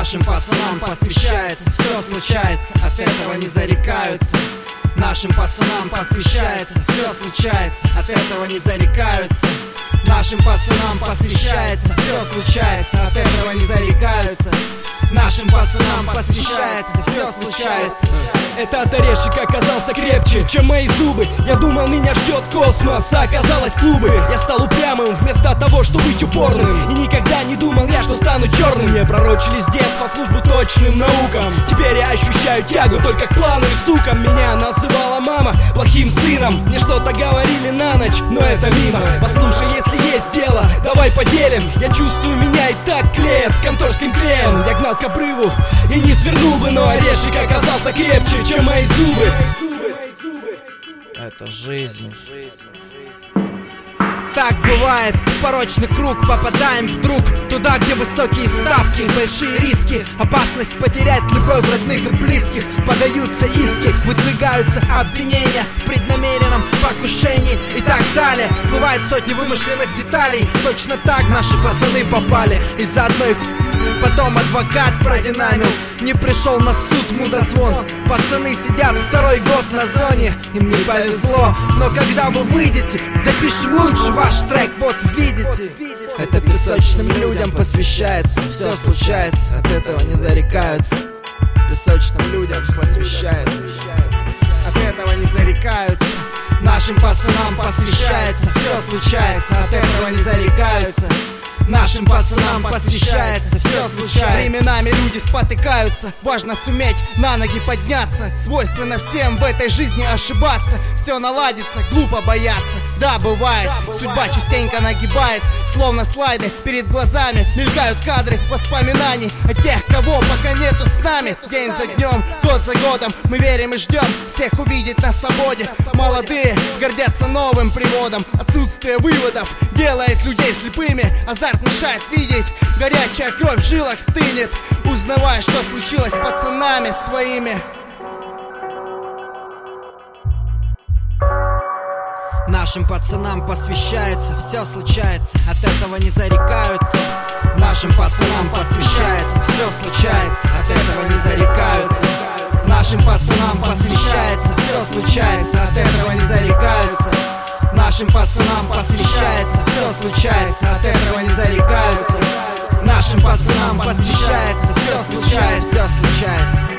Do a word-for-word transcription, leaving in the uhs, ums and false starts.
Нашим пацанам посвящается, все случается, от этого не зарекаются. Нашим пацанам посвящается, все случается, от этого не зарекаются. Нашим пацанам посвящается, все случается, от этого не зарекаются. Нашим пацанам посвящается, все случается. Этот орешек оказался крепче, чем мои зубы. Я думал, меня ждет космос, а оказалось клубы. Я стал упрямым вместо того, чтобы быть упорным. И никогда не думал я, что стану черным. Мне пророчили с детства службу точным наукам. Теперь я ощущаю тягу только к плану и сукам. Меня называла мама плохим сыном. Мне что-то говорили на ночь, но это мимо. Послушай, если есть дело, давай поделим. Я чувствую, меня и так клеят конторским клеем. Я гнал к обрыву и не свернул бы, но орешек оказался крепче, чем мои зубы. Это жизнь. Так бывает, в порочный круг попадаем вдруг туда, где высокие ставки, большие риски, опасность потерять любовь родных и близких. Подаются иски, выдвигаются обвинения в преднамеренном покушении и так далее. Всплывают сотни вымышленных деталей. Точно так наши пацаны попали из-за одной х... Потом адвокат продинамил, не пришел на суд мудозвон. Пацаны сидят второй год на зоне, им не повезло. Но когда вы выйдете, запишем лучше ваш трек, вот видите. Это песочным людям посвящается, все случается, от этого не зарекаются. Песочным людям посвящается, от этого не зарекаются. Нашим пацанам посвящается, все случается, от этого не зарекаются. Нашим пацанам посвящается, все случается. Временами люди спотыкаются, важно суметь на ноги подняться. Свойственно всем в этой жизни ошибаться. Все наладится, глупо бояться. Да, бывает, судьба частенько нагибает. Словно слайды перед глазами мелькают кадры воспоминаний о тех, кого пока нету с нами. День за днем, год за годом мы верим и ждем всех увидеть на свободе. Молодые гордятся новым приводом. Отсутствие выводов делает людей слепыми. Азарт мешает видеть, горячая кровь в жилах стынет, узнавая, что случилось с пацанами своими. Нашим пацанам посвящается, все случается, от этого не зарекаются. Нашим пацанам посвящается, все случается, от этого не зарекаются. Нашим пацанам посвящается, все случается, от этого не зарекаются. Нашим пацанам посвящается, все случается, от этого не зарекаются. Нашим пацанам посвящается, все случается, все случается.